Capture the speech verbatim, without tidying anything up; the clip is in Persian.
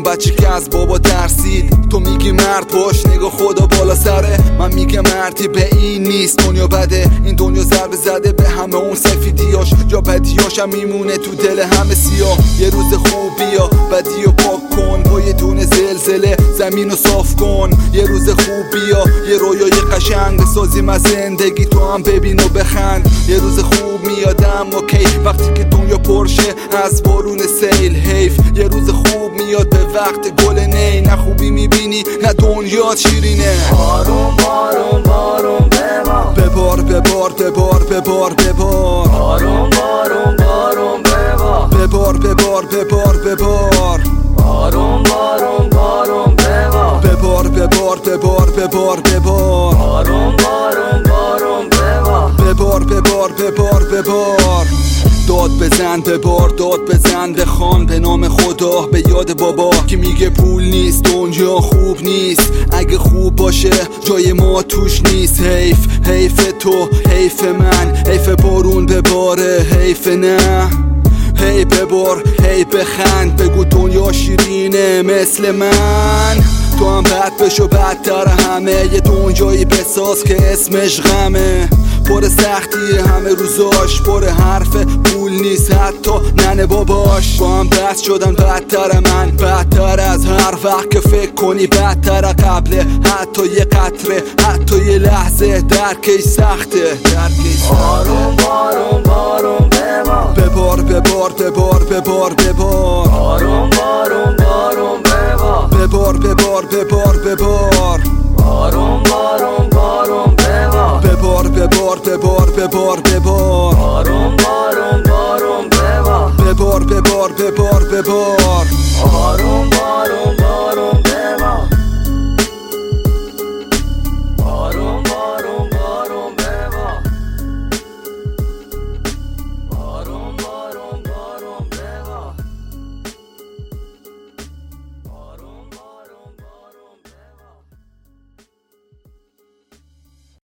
بچه که از بابا ترسید. تو میگی مرد باش، نگاه خدا بالا سره. من میگم مردی به این نیست، دنیا بده. این دنیا ضربه زده به همه اون سفیدیاش، جا بدیاش هم میمونه تو دل همه سیاه. یه روز خوب بیا بدی و پاک کن، با یه دونه زلزله زمین رو صاف کن. یه روز خوب بیا یه رویای قشنگ بسازیم از زندگی، تو هم ببین و بخند. یه روز خوب میادم اوکی وقتی که دنیا پرشه از بارون سیل. حیف یه روز خوب میاد به وقت گل نی، نه خوبی میبینی نه دنیا شیرینه. بارون بارون بارون ببار ببار ببار ببار ببار ببار بارون بارون بارون ببار ببار ببار ببار ببار بارون بارون بارون ببار ببار ببار ببار ببار ببار بارون بارون بارون ببار ببار ببار ببار ببار داد بزن ببار داد بزن بخوان به نام خدا به یاد بابا که میگه پول نیست دنیا خوب نیست، اگه خوب باشه جای ما توش نیست. حیف حیف تو حیف من، حیف بارون بباره حیف نه. هی ببار هی بخند بگو دنیا شیرینه مثل من. تو هم بد بشو بدتر همه، یه دنیایی بساز که اسمش غمه. پر سختی همه روزاش، پر حرف پول نیست حتی ننه باباش. با هم بس شدن بدتر من، بدتر از هر وقت که فکر کنی بدتر قبله. حتی یه قطره حتی یه لحظه درکش سخته درکش سخته. بارون بارون بارون ببار ببار ببار ببار ببار ببار بارون بارون بارون ببار ببار ببار ببار ببار بارون بارون بارون ببار ببار ببار ببار ببار ببار بارون بارون بارون ببار ببار ببار ببار ببار